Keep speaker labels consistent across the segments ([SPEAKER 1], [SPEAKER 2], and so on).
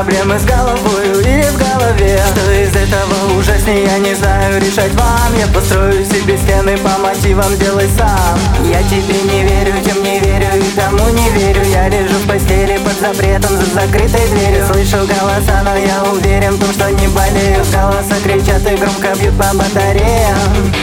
[SPEAKER 1] проблемы с головою и в голове. Что из этого ужаснее, я не знаю, решать вам. Я построю себе стены по мотивам, делай сам. Я тебе не верю, тем не верю и тому не верю. Я лежу в постели под запретом, за закрытой дверью. Слышу голоса, но я уверен в том, что не болею. Голоса кричат и громко бьют по батареям.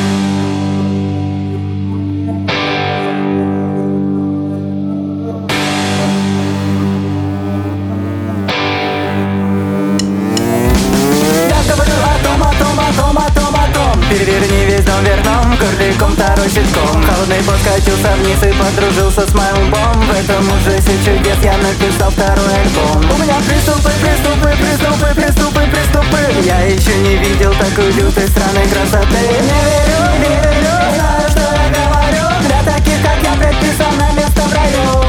[SPEAKER 1] Переверни весь дом вверх дном, курликом второй щитком. Холодный пот скатился вниз и подружился с моим бом. В этом ужасе чудес я написал второй альбом. У меня приступы. Я еще не видел такой лютой странной красоты. Не верю, знаю, что я говорю. Для таких, как я, предписано место в раю.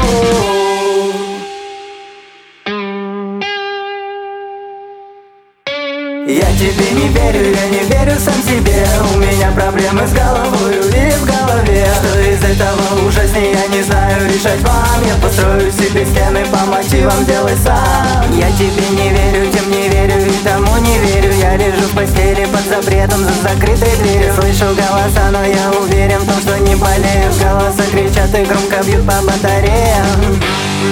[SPEAKER 1] Я тебе не верю, я не верю сам себе. У меня проблемы с головою и в голове. Что из этого ужаснее, я не знаю, решать вам. Я построю себе стены по мотивам, делай сам. Я тебе не верю, тем не верю и тому не верю. Я лежу в постели под запретом, за закрытой дверью. Слышу голоса, но я уверен в том, что не болею. Голоса кричат и громко бьют по батареям.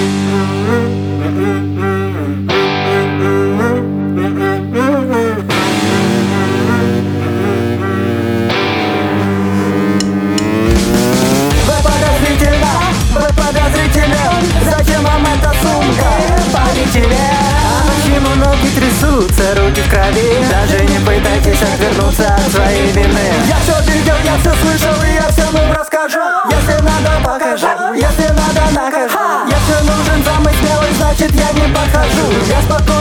[SPEAKER 1] Зачем вам эта сумка? А почему ноги трясутся, руки в крови? Даже не пытайтесь отвернуться от своей вины. Я все видел, я все слышал и я всем им расскажу. Если надо, покажу, если надо, накажу. Если нужен самый смелый, значит я не подхожу. Я спокойно